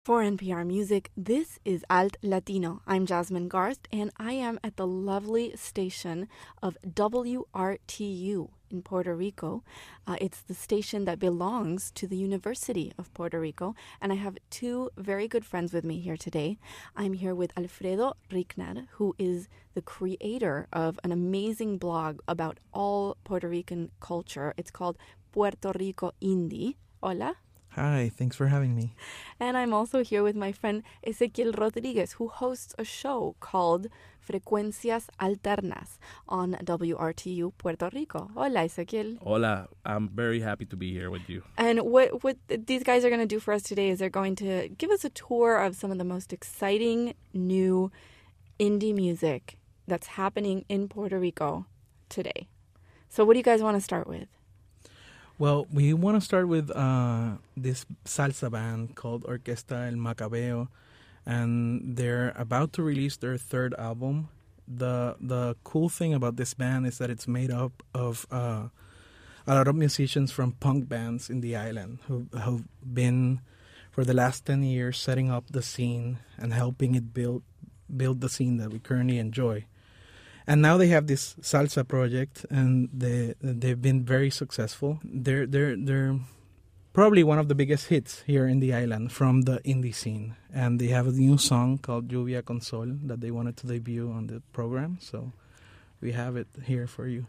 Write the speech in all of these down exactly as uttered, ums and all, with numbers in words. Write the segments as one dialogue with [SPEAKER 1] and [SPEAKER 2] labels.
[SPEAKER 1] For N P R Music, this is Alt Latino. I'm Jasmine Garst, and I am at the lovely station of W R T U in Puerto Rico. Uh, it's the station that belongs to the University of Puerto Rico, and I have two very good friends with me here today. I'm here with Alfredo Rickner, who is the creator of an amazing blog about all Puerto Rican culture. It's called Puerto Rico Indie. Hola.
[SPEAKER 2] Hi, thanks for having me.
[SPEAKER 1] And I'm also here with my friend Ezequiel Rodriguez, who hosts a show called Frecuencias Alternas on W R T U Puerto Rico. Hola, Ezequiel.
[SPEAKER 3] Hola, I'm very happy to be here with you.
[SPEAKER 1] And what, what these guys are going to do for us today is they're going to give us a tour of some of the most exciting new indie music that's happening in Puerto Rico today. So what do you guys want to start with?
[SPEAKER 2] Well, we want to start with uh, this salsa band called Orquesta El Macabeo, and they're about to release their third album. The the cool thing about this band is that it's made up of uh, a lot of musicians from punk bands in the island who have been, for the last ten years, setting up the scene and helping it build build the scene that we currently enjoy. And now they have this salsa project, and they they've been very successful. They're they're they're probably one of the biggest hits here in the island from the indie scene. And they have a new song called Lluvia con Sol that they wanted to debut on the program. So we have it here for you.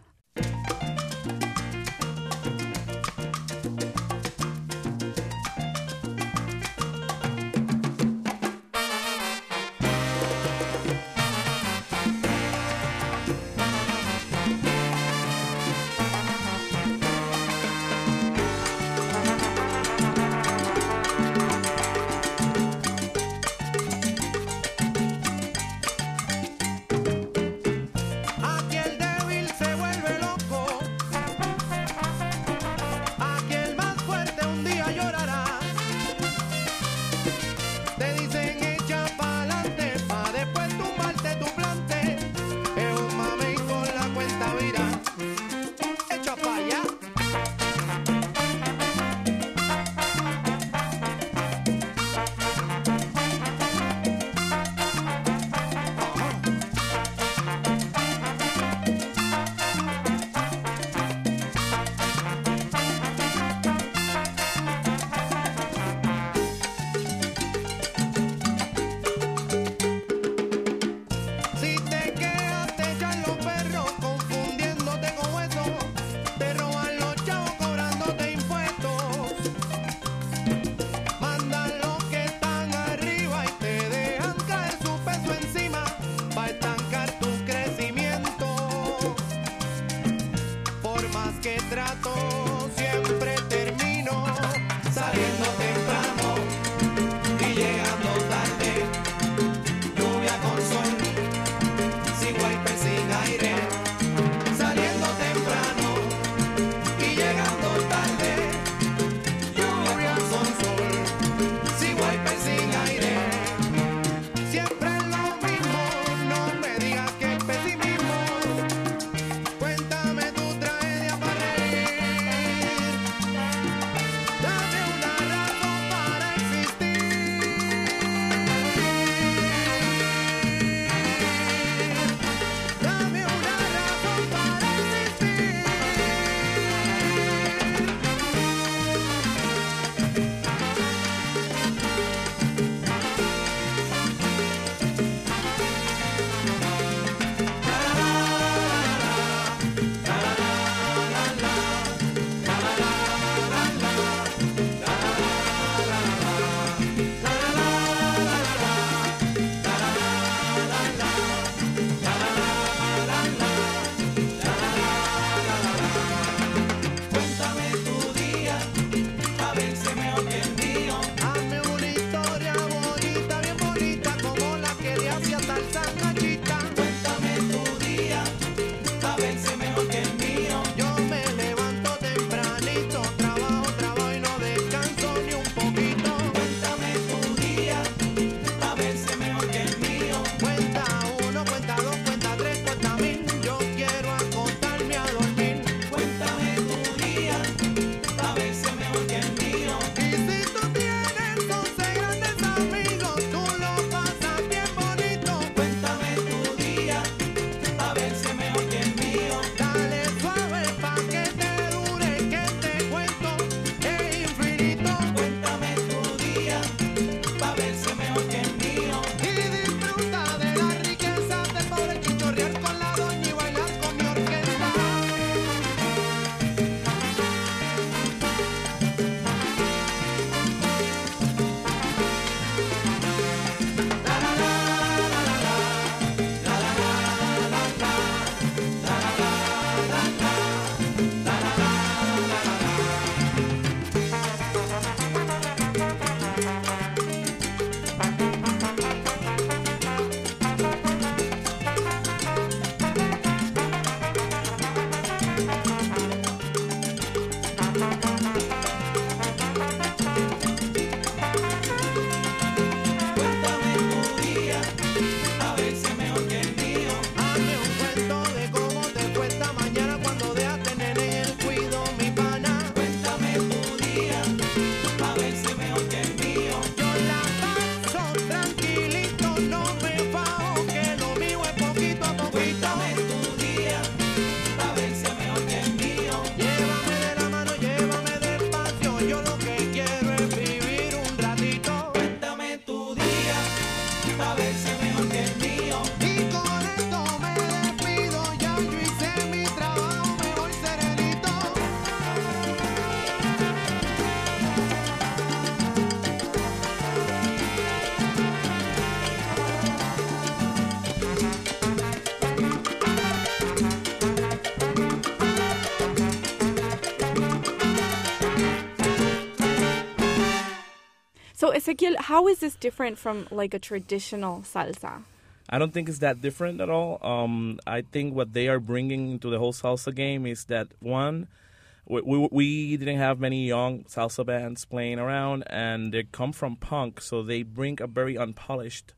[SPEAKER 1] So, Ezequiel, how is this different from like a traditional salsa?
[SPEAKER 3] I don't think it's that different at all. Um, I think what they are bringing into the whole salsa game is that, one, we, we, we didn't have many young salsa bands playing around, and they come from punk, so they bring a very unpolished,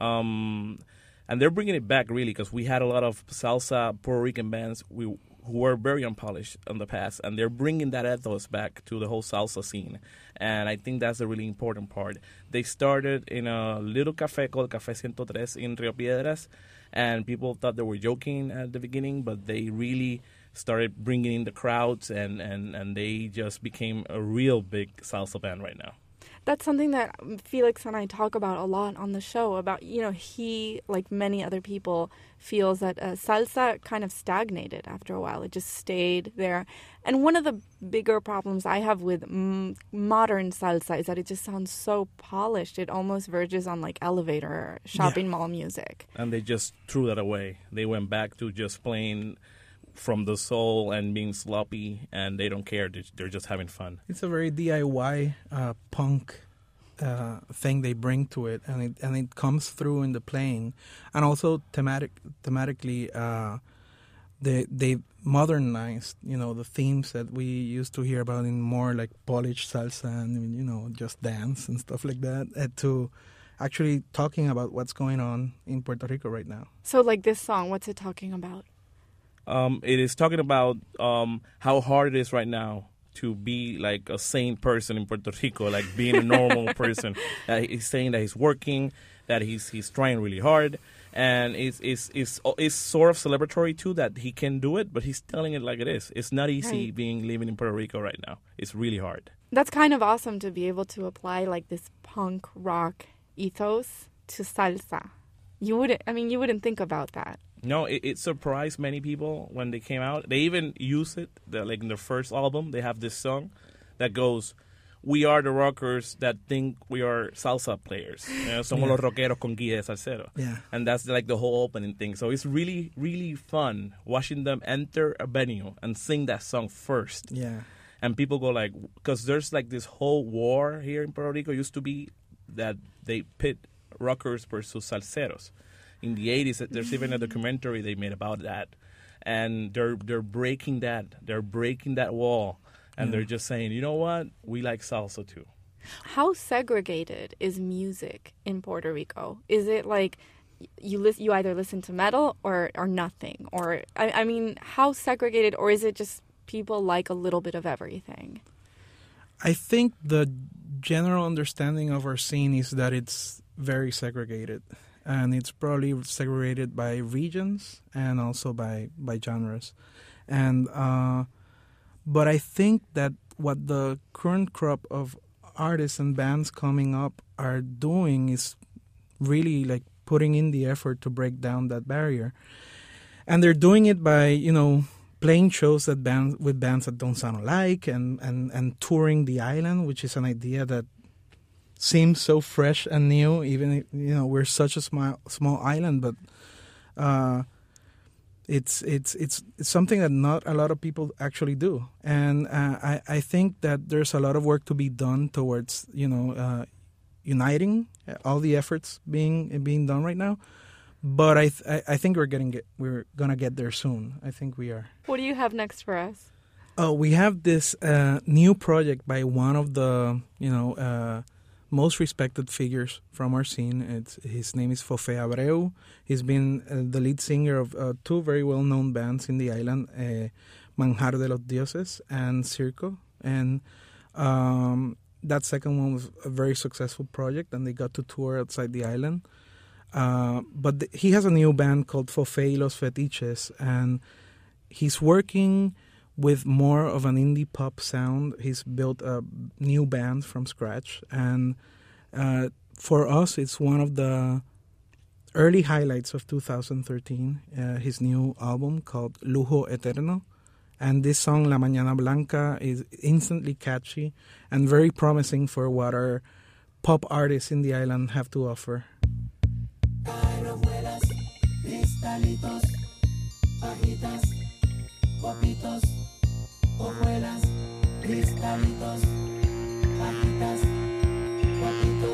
[SPEAKER 3] um, and they're bringing it back really, because we had a lot of salsa Puerto Rican bands we, who were very unpolished in the past, and they're bringing that ethos back to the whole salsa scene. And I think that's a really important part. They started in a little cafe called Café ciento tres in Rio Piedras, and people thought they were joking at the beginning, but they really started bringing in the crowds, and, and, and they just became a real big salsa band right now.
[SPEAKER 1] That's something that Felix and I talk about a lot on the show, about, you know, he, like many other people, feels that uh, salsa kind of stagnated after a while. It just stayed there. And one of the bigger problems I have with m- modern salsa is that it just sounds so polished. It almost verges on like elevator or shopping yeah. mall music.
[SPEAKER 3] And they just threw that away. They went back to just playing from the soul and being sloppy, and they don't care. They're just having fun.
[SPEAKER 2] It's a very D I Y uh, punk uh, thing they bring to it, and it and it comes through in the playing, and also thematic thematically. Uh, they they modernized, you know, the themes that we used to hear about in more like polished salsa and, you know, just dance and stuff like that, uh, to actually talking about what's going on in Puerto Rico right now.
[SPEAKER 1] So, like this song, what's it talking about?
[SPEAKER 3] Um, it is talking about um, how hard it is right now to be like a sane person in Puerto Rico, like being a normal person. Uh, he's saying that he's working, that he's he's trying really hard, and it's it's it's it's sort of celebratory too that he can do it, but he's telling it like it is. It's not easy
[SPEAKER 1] right.
[SPEAKER 3] being living in Puerto Rico right now. It's really hard.
[SPEAKER 1] That's kind of awesome to be able to apply like this punk rock ethos to salsa. You wouldn't, I mean, you wouldn't think about that.
[SPEAKER 3] No, it, it surprised many people when they came out. They even use it, the, like in their first album, they have this song that goes, "We are the rockers that think we are salsa players. You know, somos
[SPEAKER 2] yeah.
[SPEAKER 3] los rockeros con guía de salsero."
[SPEAKER 2] Yeah.
[SPEAKER 3] And that's like the whole opening thing. So it's really, really fun watching them enter a venue and sing that song first.
[SPEAKER 2] Yeah.
[SPEAKER 3] And people go like, because there's like this whole war here in Puerto Rico. It used to be that they pit rockers versus salseros. In the eighties, there's even a documentary they made about that, and they're they're breaking that they're breaking that wall, and yeah. they're just saying, you know what, we like salsa too.
[SPEAKER 1] How segregated is music in Puerto Rico? Is it like you listen, you either listen to metal or or nothing, or I, I mean, how segregated, or is it just people like a little bit of everything?
[SPEAKER 2] I think the general understanding of our scene is that it's very segregated. And it's probably segregated by regions and also by, by genres. And uh, but I think that what the current crop of artists and bands coming up are doing is really like putting in the effort to break down that barrier. And they're doing it by, you know, playing shows that bands with bands that don't sound alike, and, and, and touring the island, which is an idea that seems so fresh and new, even if, you know, we're such a small small island, but uh, it's it's it's it's something that not a lot of people actually do, and uh, I I think that there's a lot of work to be done towards, you know, uh, uniting all the efforts being being done right now. But I th- I think we're getting get, we're gonna get there soon. I think we are.
[SPEAKER 1] What do you have next for us?
[SPEAKER 2] Oh, we have this uh, new project by one of the, you know, Uh, most respected figures from our scene. It's, his name is Fofé Abreu. He's been uh, the lead singer of uh, two very well-known bands in the island, uh, Manjar de los Dioses and Circo. And um, that second one was a very successful project, and they got to tour outside the island. Uh, but th- he has a new band called Fofé y los Fetiches, and he's working with more of an indie pop sound. He's built a new band from scratch, and uh, for us, it's one of the early highlights of two thousand thirteen. Uh, his new album called Lujo Eterno, and this song La Mañana Blanca is instantly catchy and very promising for what our pop artists in the island have to offer.
[SPEAKER 4] Hojuelas, cristalitos, pajitas, guapitos.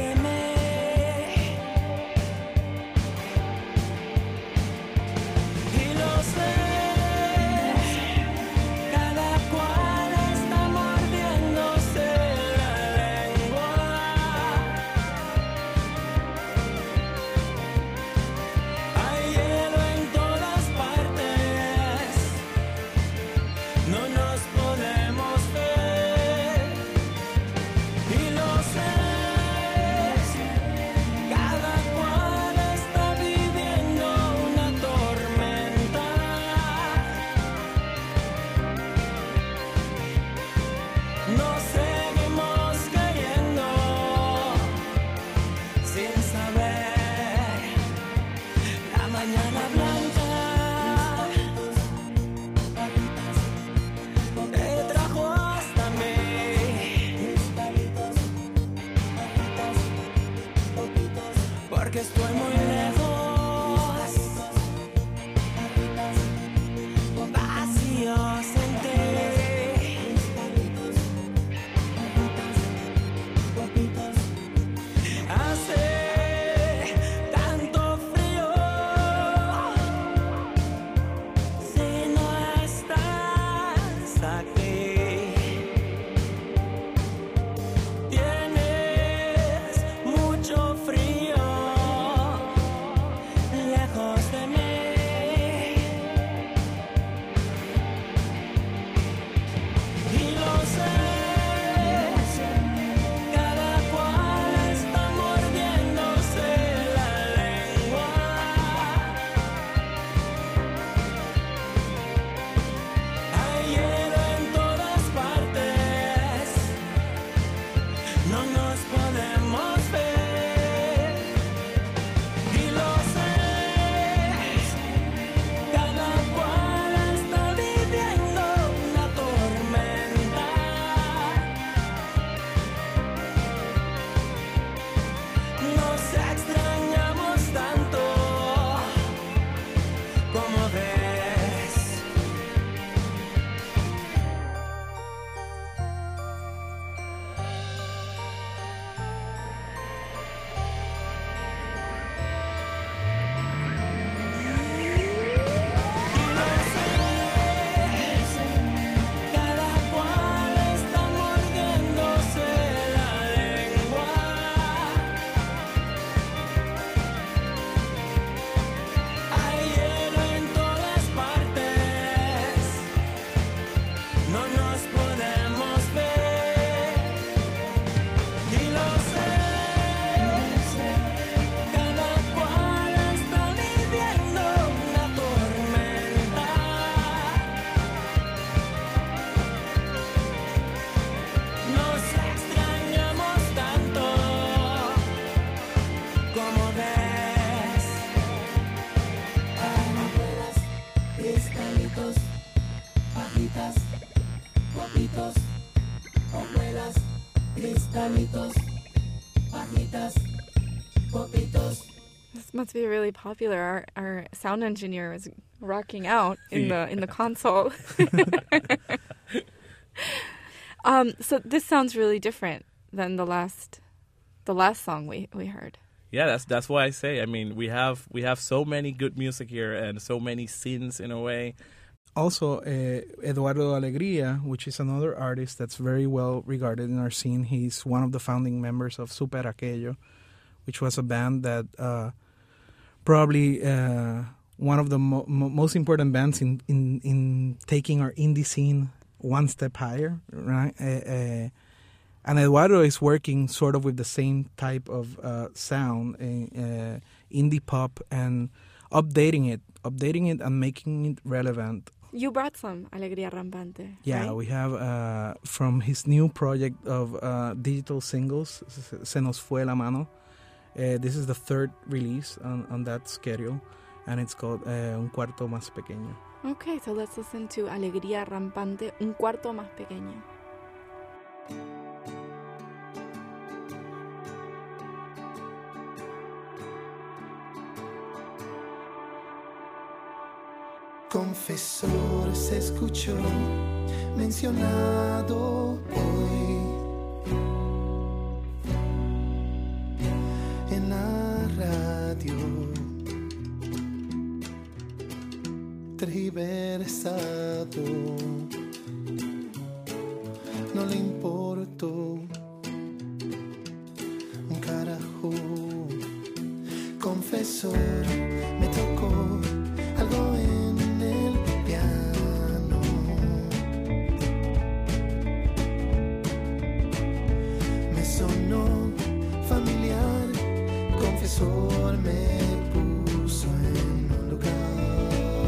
[SPEAKER 4] de mí. Y lo sé, cada cual está mordiéndose la lengua. Hay hielo en todas partes, no nos podemos ver. Y lo sé, cada cual está viviendo una tormenta. Nos seguimos cayendo sin saber la mañana blanca te trajo hasta mí, porque estoy muy lejos, vacío sin ti. Hace tanto frío si no estás aquí. Tienes mucho frío lejos de mí. Y lo sé, cada cual está mordiéndose la lengua. Hay hielo en todas partes, no nos podemos ver. Y lo sé, cada cual está viviendo una tormenta. Nos extrañamos tanto, como ves. Cada cual está mordiéndose la lengua. Hay hielo en todas partes, no nos podemos ver. Y lo sé, cada cual está viviendo una tormenta. Nos extrañamos tanto, como ves. Abuelas, cristalitos, pajitas, copitos. Abuelas, cristalitos, pajitas, copitos.
[SPEAKER 1] This must be really popular. Our our sound engineer was rocking out in the in the console. um, so this sounds really different than the last the last song we, we heard.
[SPEAKER 3] Yeah, that's that's why I say. I mean, we have we have so many good music here and so many scenes in a way.
[SPEAKER 2] Also, uh, Eduardo Alegría, which is another artist that's very well regarded in our scene. He's one of the founding members of Super Aquello, which was a band that uh, probably uh, one of the mo- mo- most important bands in, in, in taking our indie scene one step higher, right? Uh, uh, and Eduardo is working sort of with the same type of uh, sound, uh, indie pop, and updating it, updating it and making it relevant.
[SPEAKER 1] You brought some Alegría Rampante.
[SPEAKER 2] Yeah,
[SPEAKER 1] right?
[SPEAKER 2] we have uh, from his new project of uh, digital singles, Se Nos Fue la Mano. Uh, this is the third release on, on that schedule, and it's called uh, Un Cuarto Más Pequeño.
[SPEAKER 1] Okay, so let's listen to Alegría Rampante, Un Cuarto Más Pequeño.
[SPEAKER 4] Confesor se escuchó mencionado hoy. en la radio, tergiversado, no le importó un carajo. Confesor, me tocó algo en el piano. Me sonó familiar, confesor me puso en un lugar.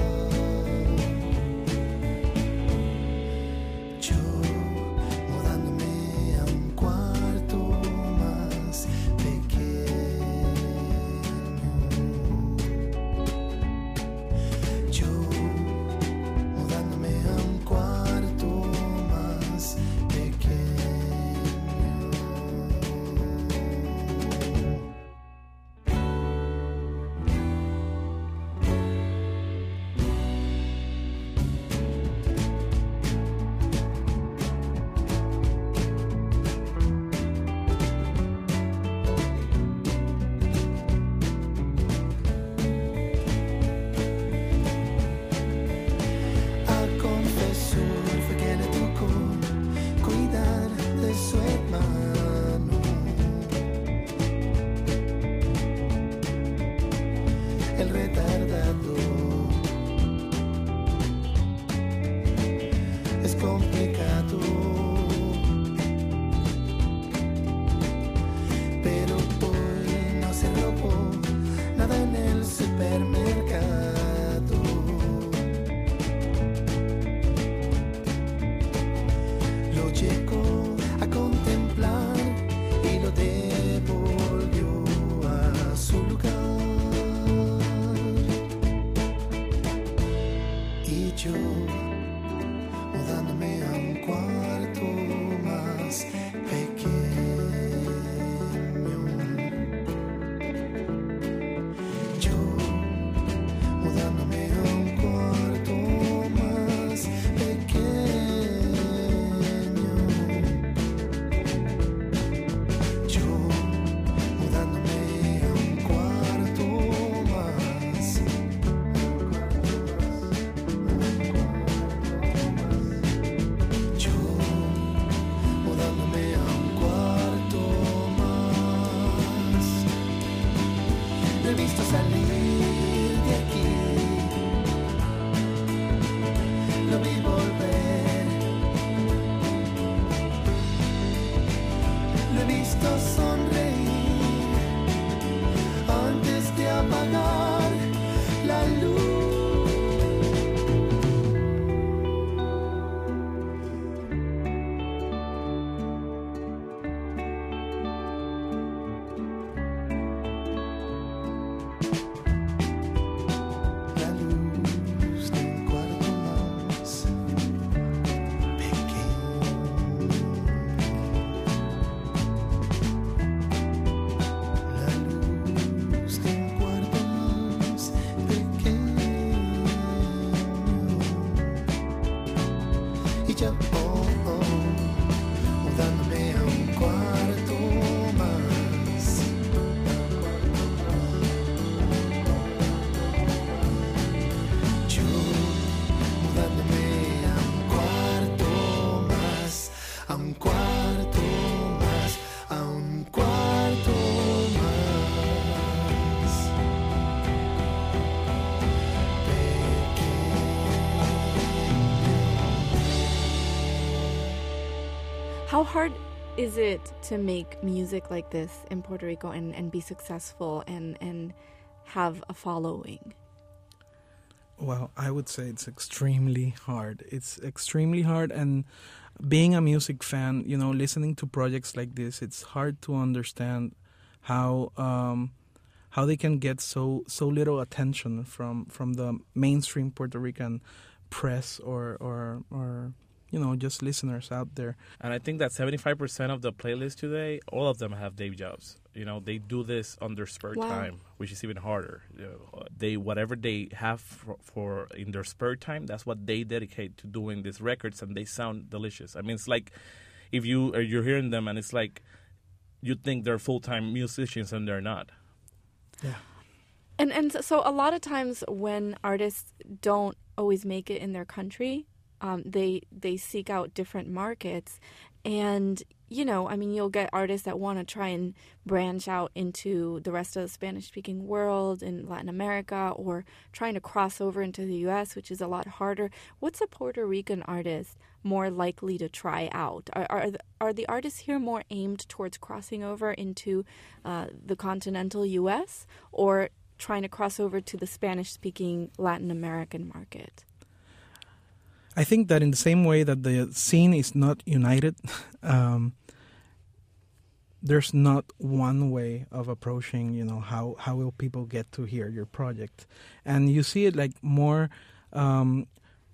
[SPEAKER 4] Yo mudándome a un cuarto más pequeño. Yo mudándome a un cuarto más pequeño. Al confesor fue que le tocó cuidar de su hermano. El retardado es complicado, pero hoy no se robó nada en el supermercado. Lo llegó a contemplar y lo devolvió a su lugar. Y yo mudándome a un cuarto más pequeño. Yo mudándome a un cuarto más pequeño. Yo mudándome a un cuarto más. Yo mudándome a un cuarto más. Lo he visto salir de aquí, lo vi volver, lo he visto sonreír antes de apagar la luz. La luz de un cuarto más pequeño. La luz de un cuarto más pequeño. Y ya, oh, oh, mudándome a un cuarto más. Yo mudándome a un cuarto más, a un cuarto más, a un cuarto más pequeño.
[SPEAKER 1] How hard is it to make music like this in Puerto Rico and, and be successful and, and have a following?
[SPEAKER 2] Well, I would say it's extremely hard. It's extremely hard, and being a music fan, you know, listening to projects like this, it's hard to understand how um, how they can get so so little attention from from the mainstream Puerto Rican press or or or you know, just listeners out there.
[SPEAKER 3] And I think that seventy-five percent of the playlist today, all of them have day jobs. You know, they do this on their spare
[SPEAKER 1] Wow.
[SPEAKER 3] time, which is even harder. You know, they whatever they have for, for in their spare time, that's what they dedicate to doing these records, and they sound delicious. I mean, it's like if you uh, you're hearing them, and it's like you think they're full-time musicians and they're not.
[SPEAKER 2] Yeah.
[SPEAKER 1] And and so- so a lot of times when artists don't always make it in their country, um, they they seek out different markets, and you know, I mean, you'll get artists that want to try and branch out into the rest of the Spanish-speaking world in Latin America, or trying to cross over into the U S, which is a lot harder. What's a Puerto Rican artist more likely to try out? Are are the, are the artists here more aimed towards crossing over into uh, the continental U S, or trying to cross over to the Spanish-speaking Latin American market?
[SPEAKER 2] I think that in the same way that the scene is not united, um, there's not one way of approaching, you know, how, how will people get to hear your project. And you see it like more um,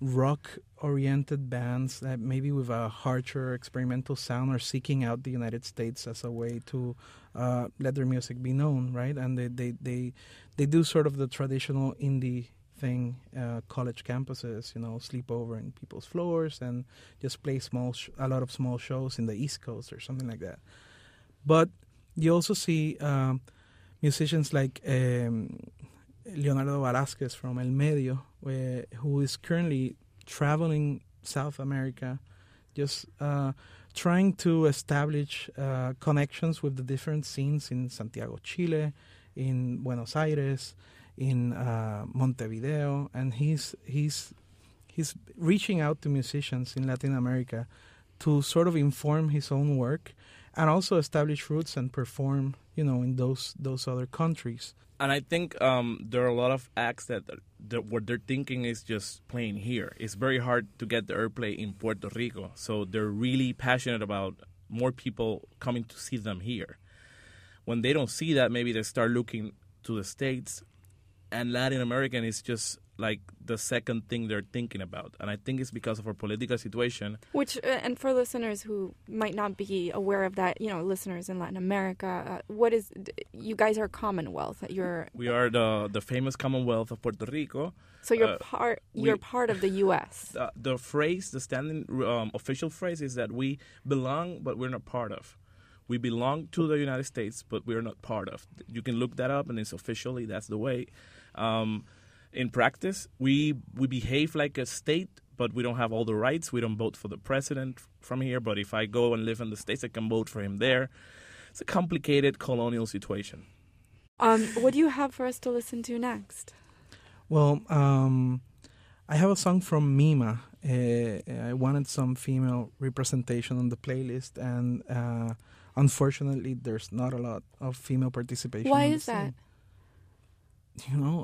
[SPEAKER 2] rock-oriented bands that maybe with a harsher experimental sound are seeking out the United States as a way to uh, let their music be known, right? And they, they, they, they do sort of the traditional indie thing, uh, college campuses, you know, sleep over in people's floors and just play small, sh- a lot of small shows in the East Coast or something like that. But you also see um, musicians like um, Leonardo Velázquez from El Medio, where, who is currently traveling South America, just uh, trying to establish uh, connections with the different scenes in Santiago, Chile, in Buenos Aires, in uh, Montevideo, and he's he's he's reaching out to musicians in Latin America to sort of inform his own work and also establish roots and perform, you know, in those those other countries.
[SPEAKER 3] And I think um, there are a lot of acts that, that what they're thinking is just playing here. It's very hard to get the airplay in Puerto Rico, so they're really passionate about more people coming to see them here. When they don't see that, maybe they start looking to the States. And Latin American is just like the second thing they're thinking about. And I think it's because of our political situation.
[SPEAKER 1] Which, uh, and for listeners who might not be aware of that, you know, listeners in Latin America, uh, what is, you guys are Commonwealth. You're,
[SPEAKER 3] We are the the famous Commonwealth of Puerto Rico.
[SPEAKER 1] so you're
[SPEAKER 3] uh,
[SPEAKER 1] part, you're
[SPEAKER 3] we-
[SPEAKER 1] part of the U S.
[SPEAKER 3] The, the phrase, the standing um, official phrase is that we belong, but we're not part of. We belong to the United States, but we're not part of. You can look that up, and it's officially, that's the way. Um, in practice, we we behave like a state, but we don't have all the rights. We don't vote for the president from here, but if I go and live in the States, I can vote for him there. It's a complicated colonial situation.
[SPEAKER 1] Um, what do you have for us to listen to next?
[SPEAKER 2] Well, um, I have a song from Mima. Uh, I wanted some female representation on the playlist, and uh, unfortunately, there's not a lot of female participation.
[SPEAKER 1] Why
[SPEAKER 2] on the
[SPEAKER 1] is that?
[SPEAKER 2] scene. You know,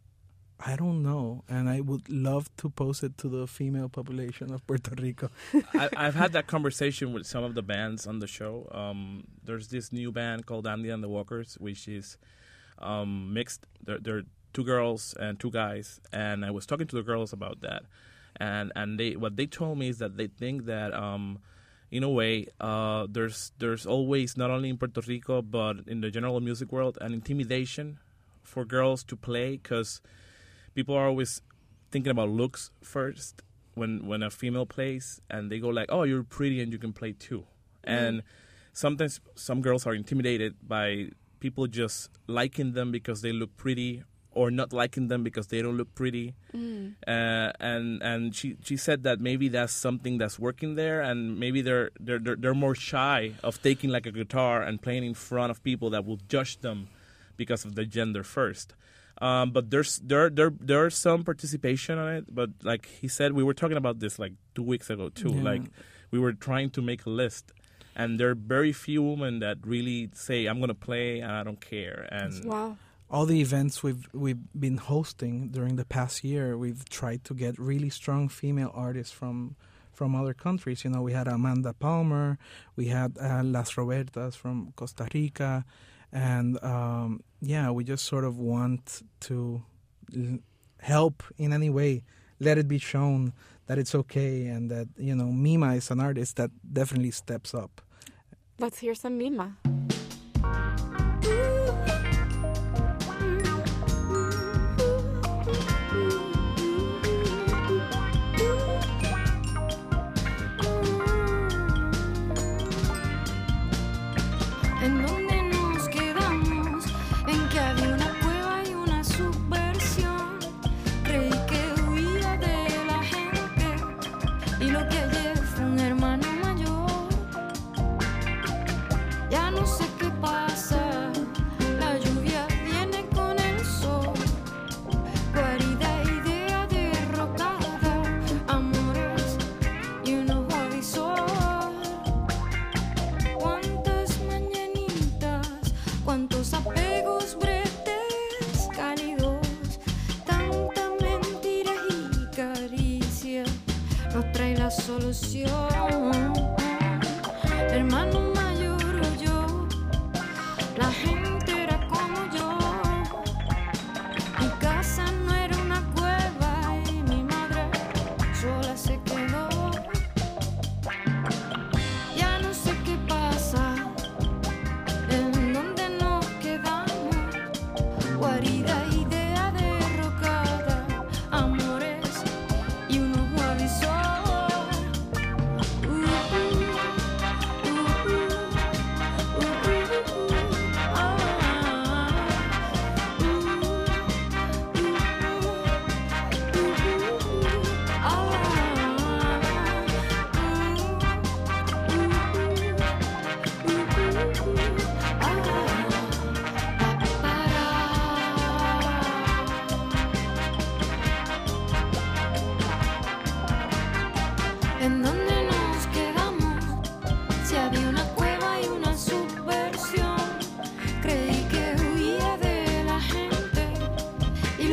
[SPEAKER 2] I don't know, and I would love to pose it to the female population of Puerto Rico.
[SPEAKER 3] I, I've had that conversation with some of the bands on the show. Um, there's this new band called Andy and the Walkers, which is um, mixed. They're, they're two girls and two guys, and I was talking to the girls about that. And and they what they told me is that they think that, um, in a way, uh, there's there's always, not only in Puerto Rico, but in the general music world, an intimidation for girls to play, because people are always thinking about looks first when when a female plays, and they go like, oh, you're pretty and you can play too. Mm. And sometimes some girls are intimidated by people just liking them because they look pretty, or not liking them because they don't look pretty. Mm. Uh, and and she, she said that maybe that's something that's working there, and maybe they're, they're they're they're more shy of taking like a guitar and playing in front of people that will judge them because of the gender first. Um, but there's there there there's some participation on it. But like he said, we were talking about this like two weeks ago too.
[SPEAKER 2] Yeah.
[SPEAKER 3] Like we were trying to make a list, and there are very few women that really say, I'm gonna play and I don't care. And
[SPEAKER 1] Wow.
[SPEAKER 2] All the events we've we've been hosting during the past year, we've tried to get really strong female artists from from other countries. You know, we had Amanda Palmer, we had uh, Las Robertas from Costa Rica, and um, yeah, we just sort of want to l- help in any way, let it be shown that it's okay, and that, you know, Mima is an artist that definitely steps up.
[SPEAKER 1] Let's hear some Mima. And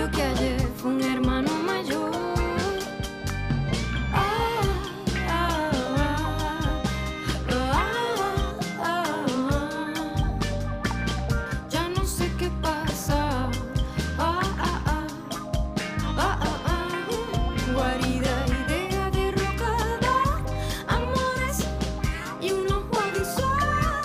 [SPEAKER 5] que ayer fue un hermano mayor. Ah, ah, ah, ah, ah, ah. Ya no sé qué pasa. Ah, ah, ah, ah, ah, ah. Guarida, idea derrocada, amores y un ojo avisor.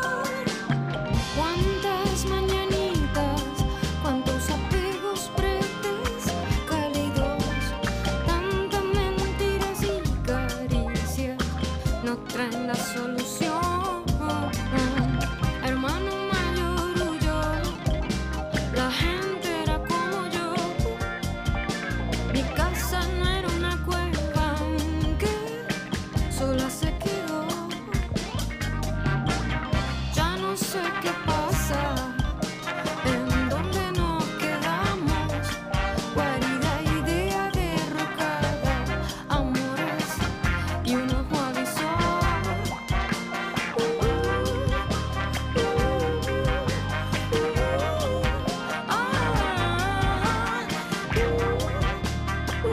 [SPEAKER 5] Cuántas mañanitas, cuántos apegos breves, cálidos, tantas mentiras y caricias no traen la solución. Hermano mayor huyó, la gente era como yo. Mi casa no era una cueva, aunque sola se quedó. Ya no sé qué pasa, en dónde nos quedamos. Guarida, idea derrocada, amores y un ojo avisor. Uh, uh, uh, uh, ah, uh, uh, uh,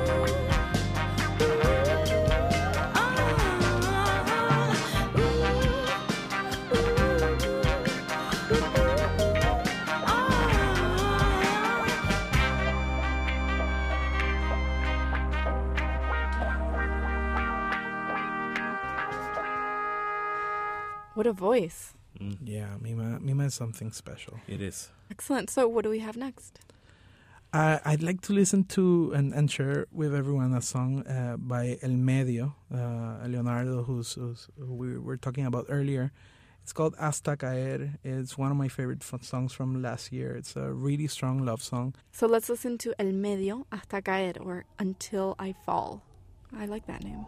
[SPEAKER 1] What a voice.
[SPEAKER 2] Yeah, Mima, Mima is something special.
[SPEAKER 3] It is.
[SPEAKER 1] Excellent. So, what do we have next?
[SPEAKER 2] Uh, I'd like to listen to and, and share with everyone a song uh, by El Medio, uh, Leonardo, who's, who's, who we were talking about earlier. It's called Hasta Caer. It's one of my favorite f- songs from last year. It's a really strong love song.
[SPEAKER 1] So, let's listen to El Medio, Hasta Caer, or Until I Fall. I like that name.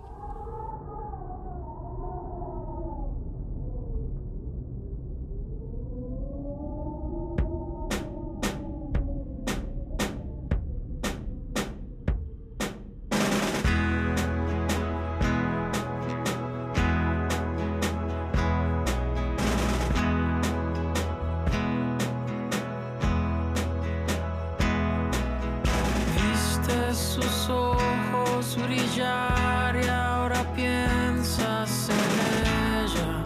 [SPEAKER 6] Viste sus ojos brillar y ahora piensas en ella.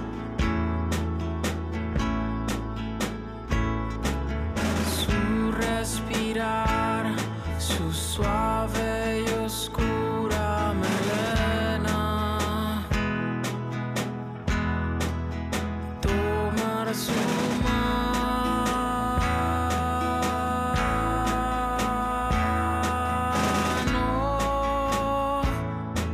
[SPEAKER 6] Su respirar, su suave y oscura melena. Tomar su mano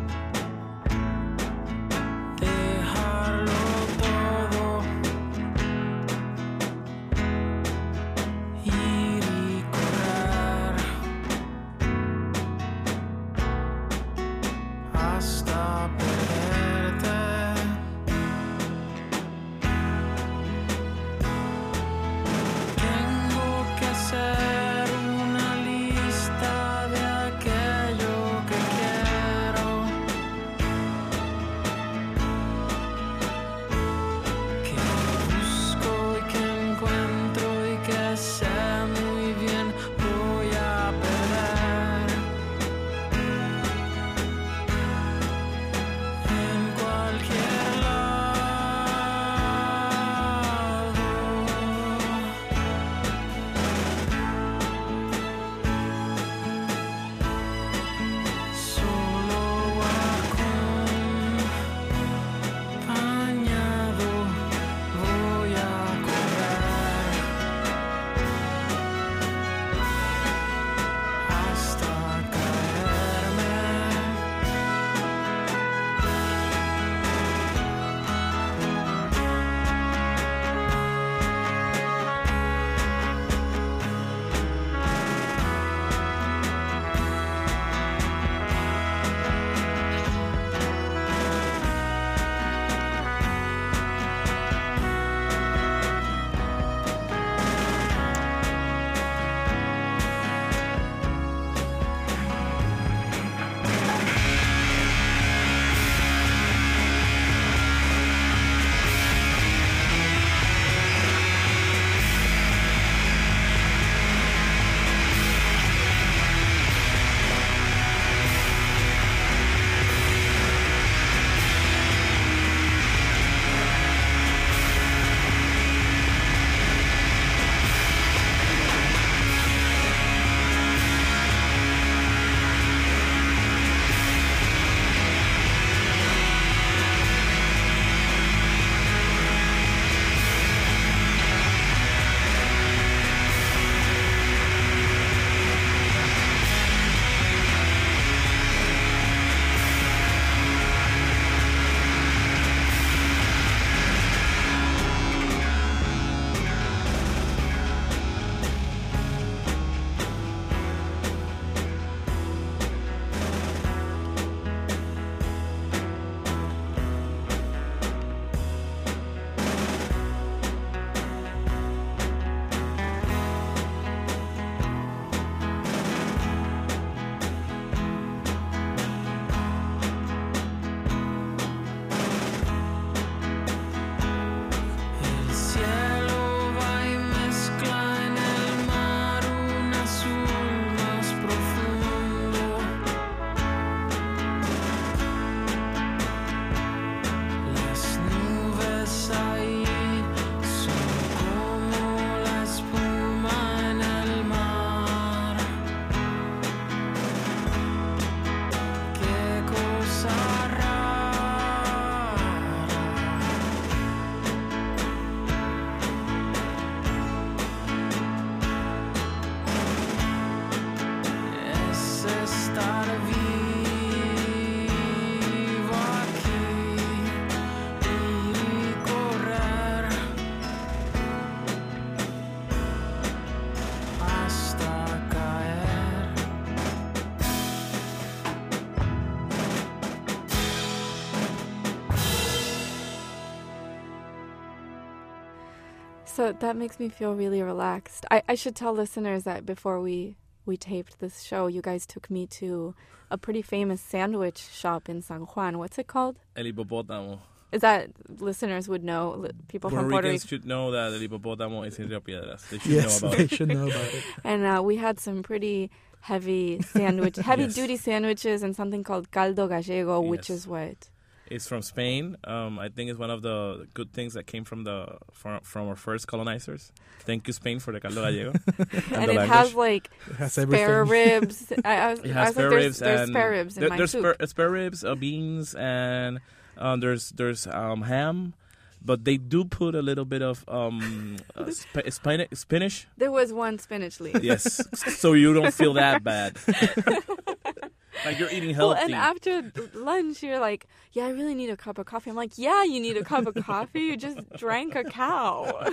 [SPEAKER 1] a, that makes me feel really relaxed. I, I should tell listeners that before we, we taped this show, you guys took me to a pretty famous sandwich shop in San Juan. What's it called?
[SPEAKER 3] El Hipopótamo.
[SPEAKER 1] Is that listeners would know, li- people
[SPEAKER 3] Puerto
[SPEAKER 1] from Puerto
[SPEAKER 3] Ricans
[SPEAKER 1] Rico?
[SPEAKER 3] should know that El Hipopótamo is in Rio Piedras. They should
[SPEAKER 2] Yes,
[SPEAKER 3] know about
[SPEAKER 2] they
[SPEAKER 3] it.
[SPEAKER 2] should know about it.
[SPEAKER 1] And uh, we had some pretty heavy sandwich, heavy
[SPEAKER 3] Yes.
[SPEAKER 1] duty sandwiches and something called caldo gallego, which
[SPEAKER 3] Yes.
[SPEAKER 1] is what?
[SPEAKER 3] It's from Spain. Um, I think it's one of the good things that came from the from, from our first colonizers. Thank you, Spain, for the caldo gallego.
[SPEAKER 1] And
[SPEAKER 3] the
[SPEAKER 1] it has
[SPEAKER 3] language.
[SPEAKER 1] like
[SPEAKER 2] It has
[SPEAKER 1] spare
[SPEAKER 2] everything.
[SPEAKER 1] ribs. I, I was,
[SPEAKER 3] It
[SPEAKER 1] I
[SPEAKER 3] has
[SPEAKER 1] was
[SPEAKER 3] spare
[SPEAKER 1] like, there's,
[SPEAKER 3] ribs
[SPEAKER 1] there's
[SPEAKER 3] and
[SPEAKER 1] spare ribs in
[SPEAKER 3] there-
[SPEAKER 1] my
[SPEAKER 3] there's
[SPEAKER 1] soup.
[SPEAKER 3] spare, spare ribs, uh, beans, and um, there's there's um, ham. But they do put a little bit of um, uh, sp- spinach, spinach.
[SPEAKER 1] There was one spinach leaf.
[SPEAKER 3] Yes, so you don't feel that bad. Like you're eating
[SPEAKER 1] Well,
[SPEAKER 3] healthy.
[SPEAKER 1] and after lunch, you're like, yeah, I really need a cup of coffee. I'm like, yeah, you need a cup of coffee. You just drank a cow.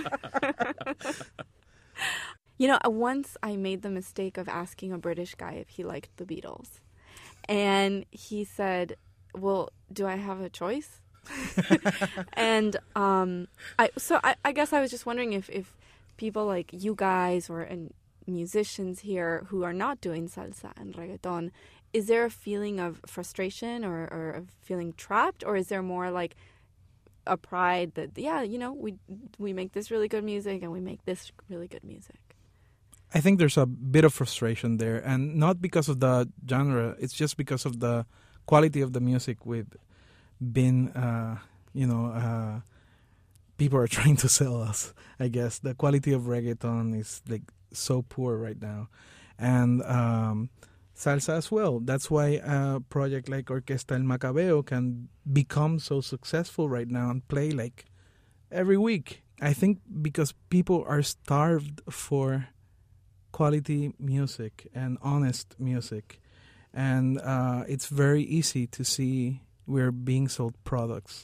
[SPEAKER 1] You know, once I made the mistake of asking a British guy if he liked the Beatles. And he said, well, do I have a choice? and um, I so I, I guess I was just wondering if, if people like you guys or and musicians here who are not doing salsa and reggaeton, is there a feeling of frustration or, or of feeling trapped, or is there more like a pride that, yeah, you know, we we make this really good music and we make this really good music?
[SPEAKER 2] I think there's a bit of frustration there, and not because of the genre. It's just because of the quality of the music we've been, uh, you know, uh, people are trying to sell us, I guess. The quality of reggaeton is like so poor right now. And um, salsa as well. That's why a project like Orquesta El Macabeo can become so successful right now and play like every week. I think because people are starved for quality music and honest music. And uh, it's very easy to see we're being sold products.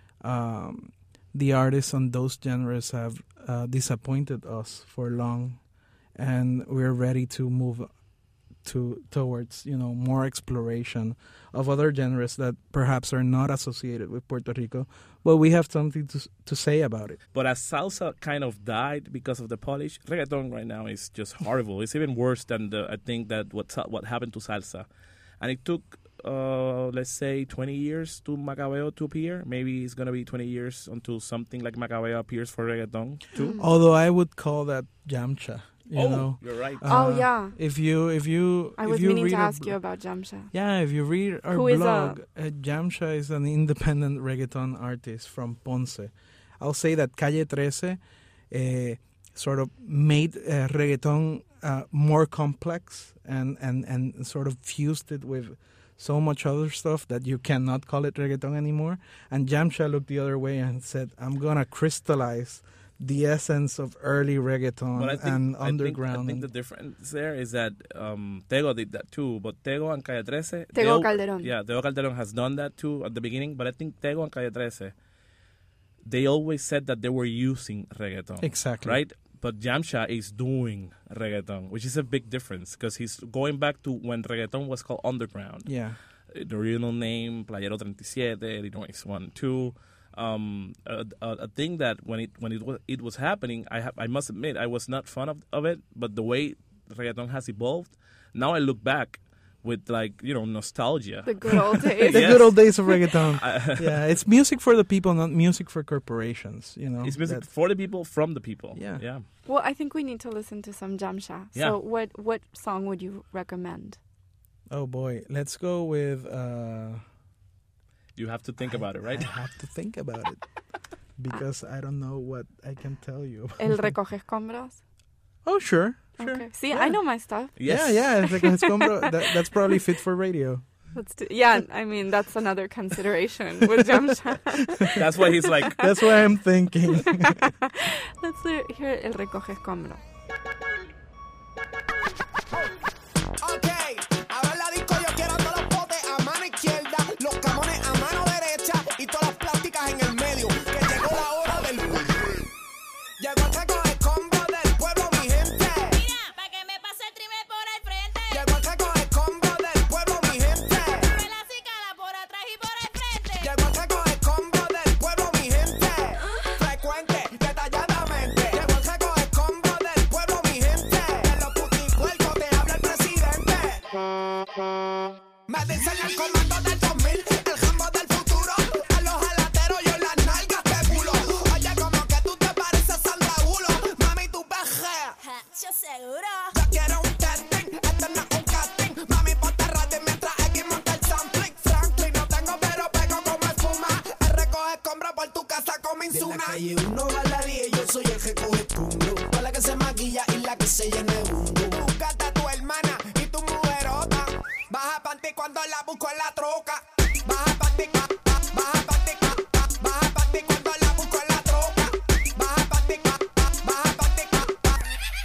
[SPEAKER 2] Um, the artists on those genres have uh, disappointed us for long, and we're ready to move to towards, you know, more exploration of other genres that perhaps are not associated with Puerto Rico, but we have something to to say about it.
[SPEAKER 3] But as salsa kind of died because of the polish, reggaeton right now is just horrible. It's even worse than the I think that what sa- what happened to salsa, and it took uh, let's say twenty years to Macabeo to appear. Maybe it's gonna be twenty years until something like Macabeo appears for reggaeton too.
[SPEAKER 2] Although I would call that Yamcha. You
[SPEAKER 3] oh,
[SPEAKER 2] know,
[SPEAKER 3] you're right.
[SPEAKER 1] Oh,
[SPEAKER 2] Uh,
[SPEAKER 1] yeah.
[SPEAKER 2] If you if you
[SPEAKER 1] I
[SPEAKER 2] if
[SPEAKER 1] was
[SPEAKER 2] you
[SPEAKER 1] meaning
[SPEAKER 2] read
[SPEAKER 1] to
[SPEAKER 2] our
[SPEAKER 1] ask
[SPEAKER 2] bl-
[SPEAKER 1] you about Jamsha.
[SPEAKER 2] Yeah, if you read our
[SPEAKER 1] Who is a-
[SPEAKER 2] blog, uh, Jamsha is an independent reggaeton artist from Ponce. I'll say that Calle thirteen uh, sort of made uh, reggaeton uh, more complex and, and, and sort of fused it with so much other stuff that you cannot call it reggaeton anymore. And Jamsha looked the other way and said, I'm going to crystallize the essence of early reggaeton
[SPEAKER 3] But I think,
[SPEAKER 2] and
[SPEAKER 3] I think,
[SPEAKER 2] underground.
[SPEAKER 3] I think the difference there is that um, Tego did that too, but Tego and Calle thirteen... they
[SPEAKER 1] Tego
[SPEAKER 3] al-
[SPEAKER 1] Calderón.
[SPEAKER 3] Yeah, Tego Calderón has done that too at the beginning, but I think Tego and Calle thirteen, they always said that they were using reggaeton.
[SPEAKER 2] Exactly.
[SPEAKER 3] Right? But Jamsha is doing reggaeton, which is a big difference because he's going back to when reggaeton was called underground.
[SPEAKER 2] Yeah.
[SPEAKER 3] The original name, Playero thirty-seven, Illinois one, two. Um, a, a, a thing that when it when it was it was happening, I ha- I must admit I was not fond of, of it. But the way reggaeton has evolved, now I look back with like you know nostalgia.
[SPEAKER 1] The good old days.
[SPEAKER 2] The
[SPEAKER 3] Yes.
[SPEAKER 2] good old days of reggaeton.
[SPEAKER 3] I-
[SPEAKER 2] Yeah, it's music for the people, not music for corporations. You know,
[SPEAKER 3] it's music
[SPEAKER 2] That-
[SPEAKER 3] for the people, from the people.
[SPEAKER 2] Yeah.
[SPEAKER 3] yeah.
[SPEAKER 1] Well, I think we need to listen to some Jamsha.
[SPEAKER 3] Yeah.
[SPEAKER 1] So what, what song would you recommend?
[SPEAKER 2] oh boy, let's go with. Uh,
[SPEAKER 3] You have to think about it, right?
[SPEAKER 2] I have to think about it because I don't know what I can tell you.
[SPEAKER 1] El Recoge Escombros?
[SPEAKER 2] Oh sure, sure.
[SPEAKER 1] Okay. See,
[SPEAKER 2] Yeah.
[SPEAKER 1] I know my stuff.
[SPEAKER 2] Yeah, yeah. It's like a escombro. that, that's probably fit for radio.
[SPEAKER 1] Let's do. Yeah, I mean that's another consideration with Jamsha.
[SPEAKER 3] That's why he's like.
[SPEAKER 2] That's what I'm thinking.
[SPEAKER 1] Let's hear hear El Recoge Escombros.
[SPEAKER 7] Ok, ahora en la disco yo quiero todos los potes a mano izquierda, los camones a mano derecha y todas las plásticas en el medio. Que llegó la hora del. Llegó el recoge escombros del pueblo, mi gente.
[SPEAKER 8] Mira, pa' que me pase el trimmer por el frente.
[SPEAKER 7] Llegó el recoge escombros del pueblo, mi gente.
[SPEAKER 8] Me la cicala por atrás y por el frente.
[SPEAKER 7] Llegó el recoge escombros del pueblo, mi gente. Frecuente, detalladamente. Llegó Me dicen el comando del dos mil, el jambo del futuro. A los jalateros yo las nalgas te pulo. Oye, como que tú te pareces a Sandra Bullock. Mami, tú pejeas.
[SPEAKER 8] Yo seguro.
[SPEAKER 7] Yo quiero un testing, este no es un casting. Mami, ponte ready mientras X monta el sampling. Franklin, no tengo pero pego como espuma. El recoge escombros por tu casa como
[SPEAKER 4] De la
[SPEAKER 7] insuna.
[SPEAKER 4] calle uno a la diez, yo soy el que coge escombro. Para la que se maquilla y la que se llena de humo.
[SPEAKER 7] Búscate a tu hermana y tu mujerota. Baja panty cuando la busco en la troca. Baja panty, pa, pa, baja panty, pa, pa, baja panty cuando la busco en la troca. Baja panty, pa, pa, baja panty, pa, pa.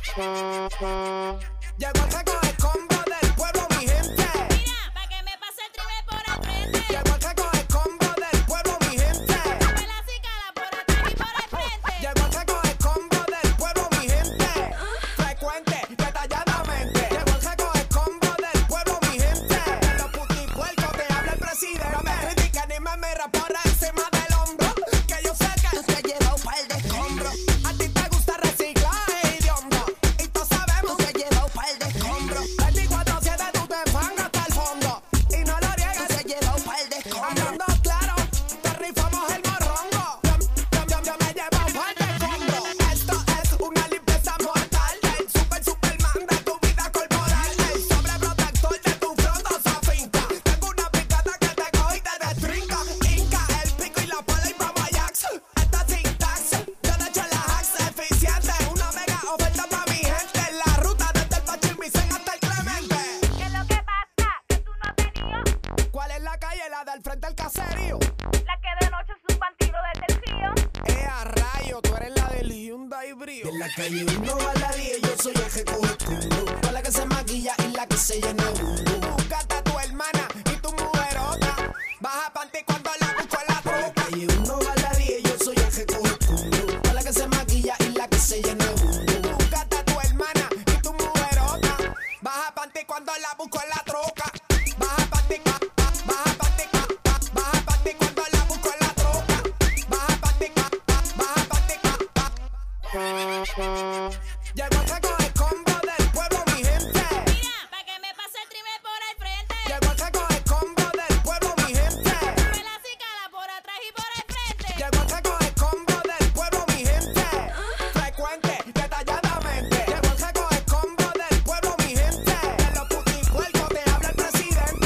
[SPEAKER 7] Llegó el recoge combo del pueblo, mi gente.
[SPEAKER 8] Mira, pa' que me pase el triple por el frente.
[SPEAKER 7] Llegó el recoge combo del pueblo, mi gente.
[SPEAKER 8] Me la cicala por atrás y por el frente.
[SPEAKER 7] Llegó el recoge combo del pueblo, mi gente. Frecuente, detalladamente. Llegó el recoge combo del pueblo, mi gente. De los putipuercos te habla el presidente. No me critiques ni me mira por encima del hombro. Que yo sé que tú te has llevado un par de escombros. A ti te gusta reciclaje y de hombro. Y todos sabemos que te has llevado un par de escombros. veinticuatro siete tú te enfangas hasta el fondo. Y no lo niegues, tú te has llevado un par de escombros. Hablando claro, te rifamos el morrongo. Yo, yo, yo, yo me llevo un par de escombros. Esto es una limpieza mortal. El super superman de tu vida corporal. El sobreprotector de tu frondosa finca. Tengo una picada que te coge y te destrinca. Inca, el pico y la pala y vamos a Jax. Esta sin tax, yo de hecho la hacks eficiente. Una mega oferta para mi gente. La ruta desde el Pachilmicén hasta el Clemente.
[SPEAKER 8] ¿Qué es lo que pasa? Que tú no has venido.
[SPEAKER 7] ¿Cuál es la calle? La del frente al caserío.
[SPEAKER 8] La que de noche es un bandido desde el río.
[SPEAKER 7] Eh, a rayo, tú eres la del Hyundai Brio.
[SPEAKER 4] De la calle uno a la diez, yo soy el que coge escombro. Para la que se maquilla y la que se llena de humo.
[SPEAKER 7] Búscate a tu hermana y tu mujerota. Baja panty cuando la busco en la
[SPEAKER 4] De la
[SPEAKER 7] troca.
[SPEAKER 4] calle uno a la diez, yo soy el que coge escombro. Para la que se maquilla y la que se llena de humo.
[SPEAKER 7] Búscate a tu hermana y tu mujerota. Baja panty cuando la busco en la troca. Baja panty, pa, pa, baja panty, pa, pa, baja panty cuando la busco en la troca. Baja panty, pa, pa, baja panty, pa, pa. Llegó el recoge combo del pueblo, mi gente.
[SPEAKER 8] Mira, pa' que me pase el triple por el frente.
[SPEAKER 7] Llegó el recoge combo del pueblo, mi gente.
[SPEAKER 8] Me la cicala por atrás y por el frente.
[SPEAKER 7] Llegó el recoge combo del pueblo, mi gente. Frecuente, detalladamente. Llegó el recoge combo del pueblo, mi gente. De los putipuercos te habla el presidente.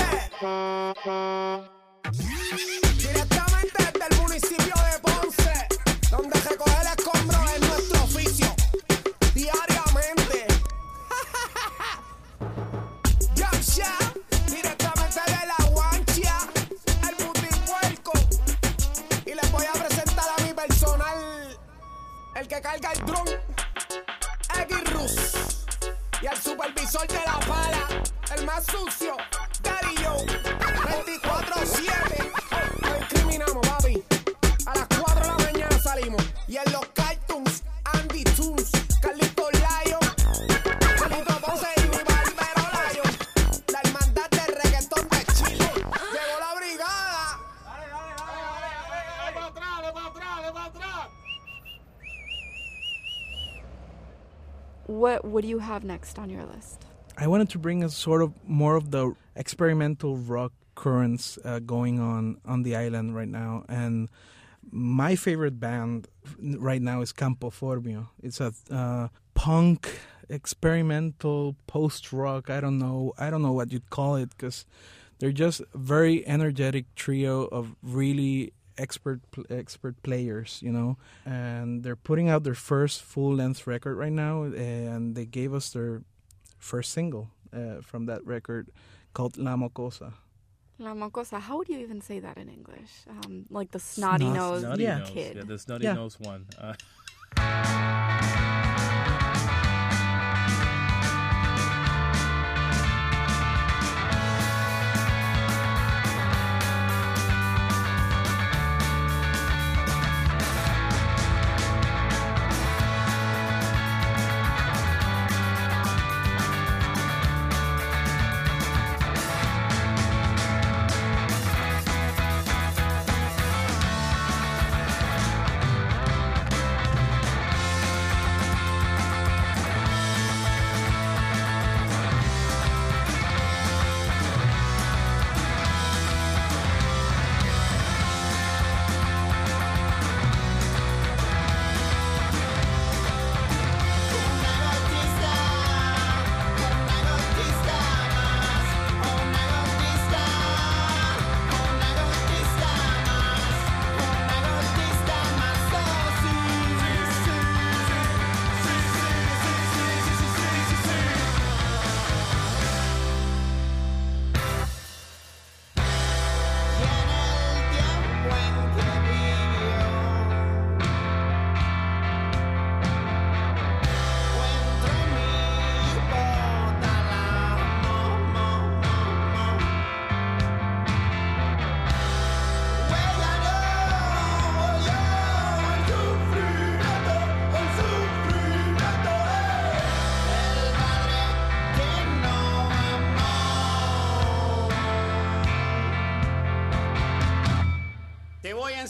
[SPEAKER 7] Directamente desde el municipio de Ponce, donde recoger escombros es nuestro oficio. Diariamente. Yamsha, directamente de la guancha, el putipuerco. Y les voy a presentar a mi personal, el que carga el dron, X Rus. Y al supervisor de la pala, el más sucio, Daddy Joe, veinticuatro siete. Lo incriminamos, papi. A las cuatro de la mañana salimos. Y en los cartoons, Andy Toons, Carlito Layo, Carlito Ponce y mi barbero Layo. La hermandad del reggaetón de Chile. Llegó la brigada.
[SPEAKER 1] What what do you have next on your list?
[SPEAKER 2] I wanted to bring a sort of more of the experimental rock currents uh, going on on the island right now, and my favorite band right now is Campo Formio. It's a uh, punk, experimental, post-rock. I don't know. I don't know what you'd call it, because they're just a very energetic trio of really expert expert players, you know. And they're putting out their first full-length record right now, and they gave us their first single uh, from that record called La Mocosa.
[SPEAKER 1] La mocosa. How would you even say that in English? Um, like the snotty
[SPEAKER 2] Snot-
[SPEAKER 1] nosed
[SPEAKER 3] Snotty
[SPEAKER 2] Yeah.
[SPEAKER 3] nose.
[SPEAKER 1] kid.
[SPEAKER 3] Yeah, the snotty
[SPEAKER 2] Yeah.
[SPEAKER 3] nose one. Uh,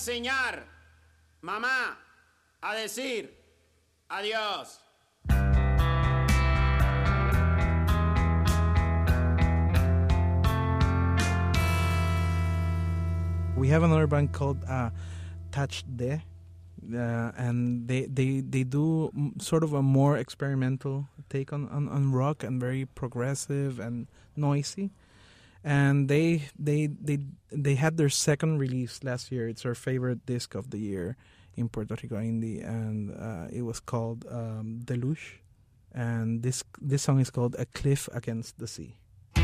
[SPEAKER 9] enseñar, mamá, a decir adiós.
[SPEAKER 2] We have another band called uh, Touch De, uh, and they, they, they do m- sort of a more experimental take on, on, on rock, and very progressive and noisy. And they they they they had their second release last year. It's our favorite disc of the year in Puerto Rico indie, and uh, it was called um, Deluge. And this this song is called A Cliff Against the Sea.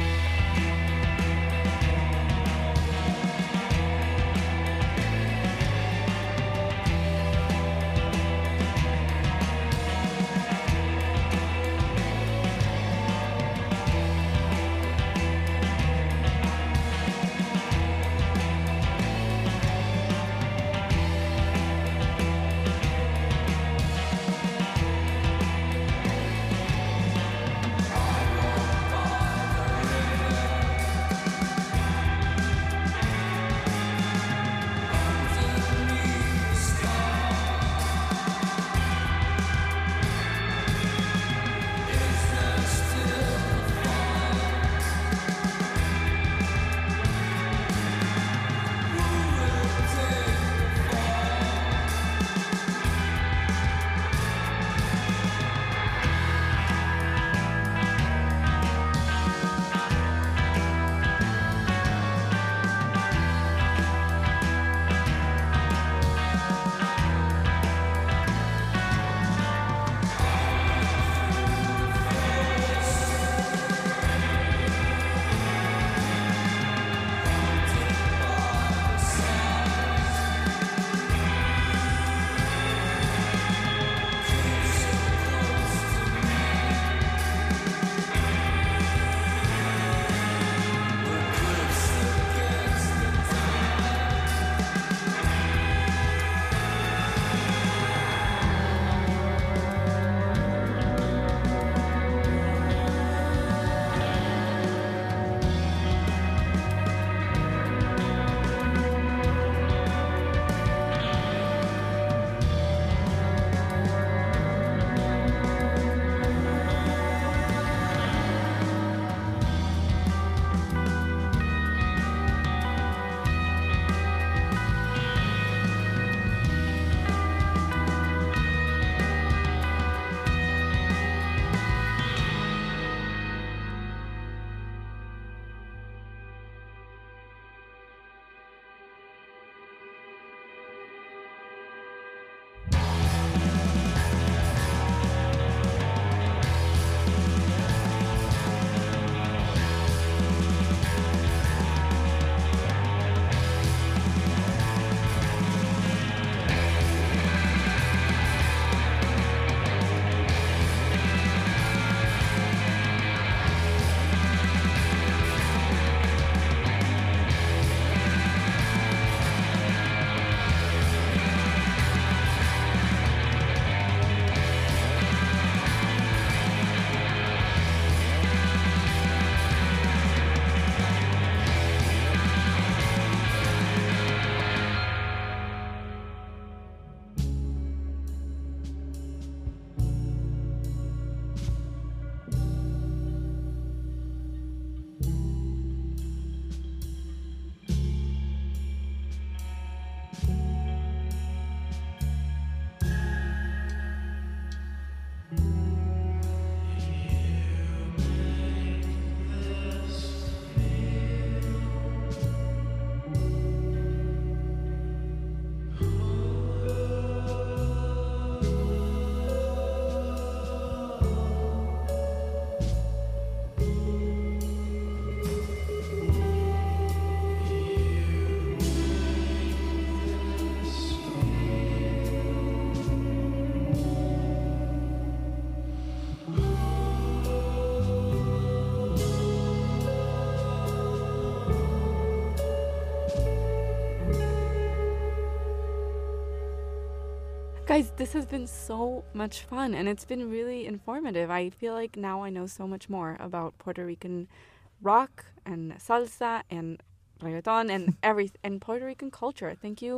[SPEAKER 1] Guys, this has been so much fun, and it's been really informative. I feel like now I know so much more about Puerto Rican rock and salsa and reggaeton and every and Puerto Rican culture. Thank you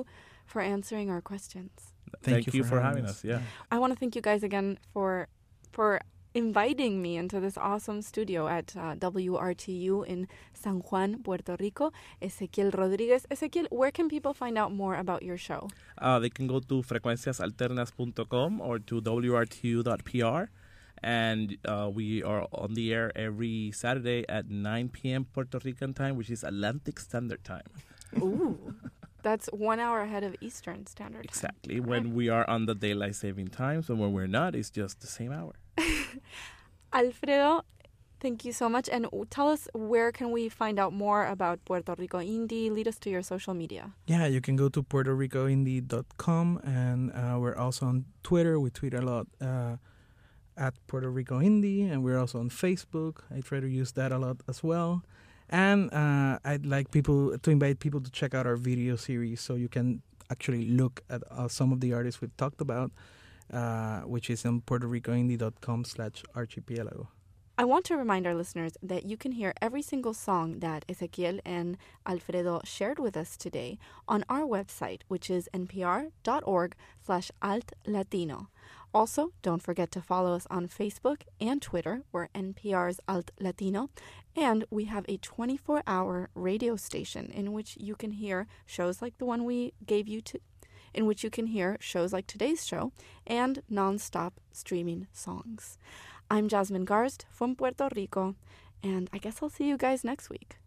[SPEAKER 1] for answering our questions.
[SPEAKER 3] Thank, you, for, having us. Yeah.
[SPEAKER 1] I want to thank you guys again for for inviting me into this awesome studio at uh, W R T U in San Juan, Puerto Rico. Ezequiel Rodriguez. Ezequiel, where can people find out more about your show?
[SPEAKER 3] Uh, they can go to frecuencias alternas dot com or to W R T U dot P R. And uh, we are on the air every Saturday at nine p.m. Puerto Rican time, which is Atlantic Standard Time.
[SPEAKER 1] Ooh, that's one hour ahead of Eastern Standard Time.
[SPEAKER 3] Exactly. When we are on the daylight saving time, so when we're not, it's just the same hour.
[SPEAKER 1] Alfredo, thank you so much. And tell us, where can we find out more about Puerto Rico Indie? Lead us to your social media.
[SPEAKER 2] Yeah, you can go to puerto rico indie dot com, and uh, we're also on Twitter. We tweet a lot uh, at Puerto Rico Indie, and we're also on Facebook. I try to use that a lot as well. And uh, I'd like people to invite people to check out our video series so you can actually look at uh, some of the artists we've talked about, uh, which is on puerto rico indie dot com slash archipelago.
[SPEAKER 1] I want to remind our listeners that you can hear every single song that Ezequiel and Alfredo shared with us today on our website, which is npr.org slash altlatino. Also, don't forget to follow us on Facebook and Twitter. We're N P R's Alt Latino. And we have a twenty-four hour radio station in which you can hear shows like the one we gave you to, in which you can hear shows like today's show and nonstop streaming songs. I'm Jasmine Garst from Puerto Rico, and I guess I'll see you guys next week.